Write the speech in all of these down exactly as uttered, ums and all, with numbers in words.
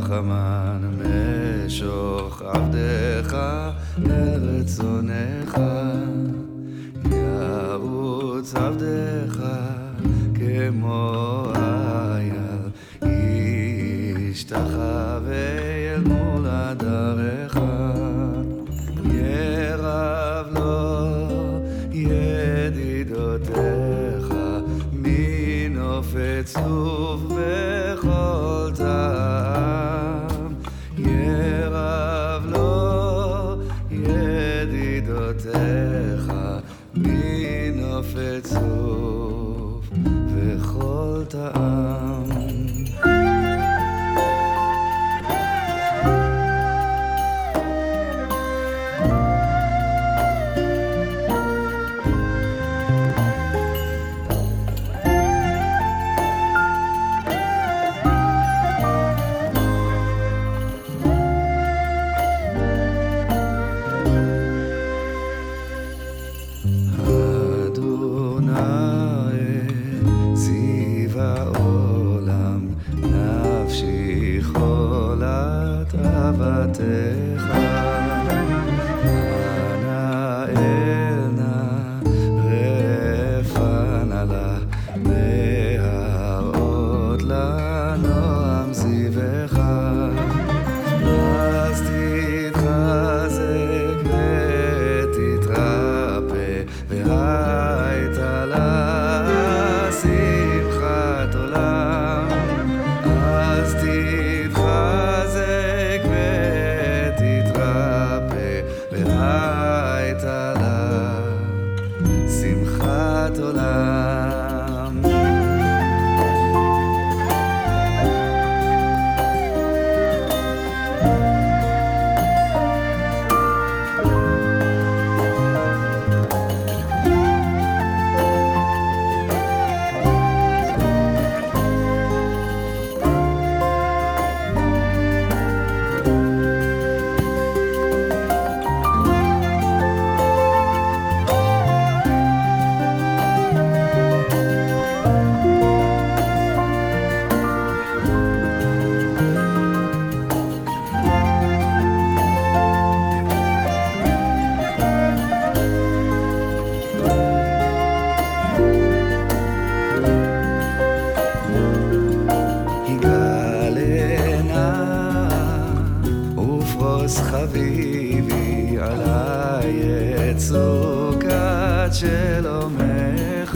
רחמן משוך עבדך אל רצונך, ירוץ עבדך כמו אייל, ישתחווה אל מול עדרך, ירב לו ידידותיך מנופץ צוף וכל טעם, ירב לו ידידותיך מנופץ צוף וכל טעם. אהבתך אנא אלנה רפנה לה להראות לנועם זיווך, אז תתחזק ותתרפא והייתה לה שמחת עולם, אז תתחזק והייתה לה שמחת עולם. חביבי עלי את סוכת שלומך,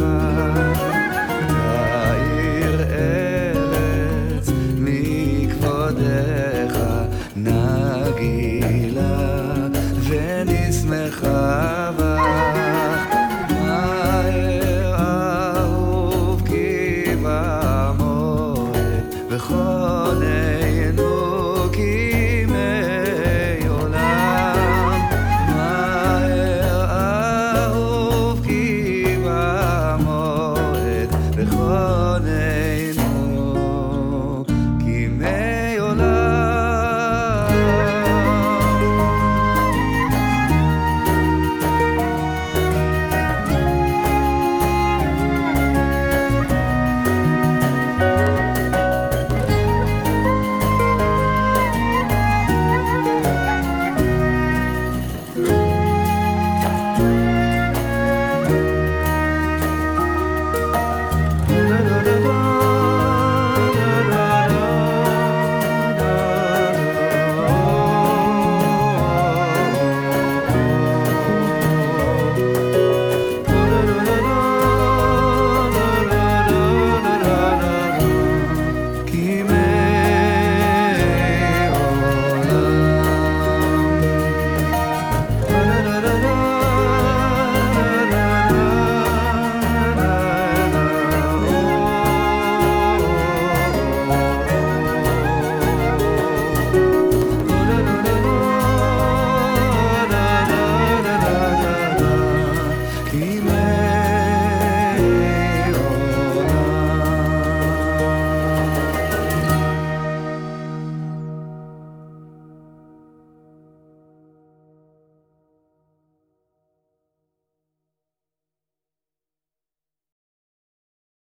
תאיר ארץ מכבודך, נגילה ונשמחה בך, מהר אהוב כי במועד וכל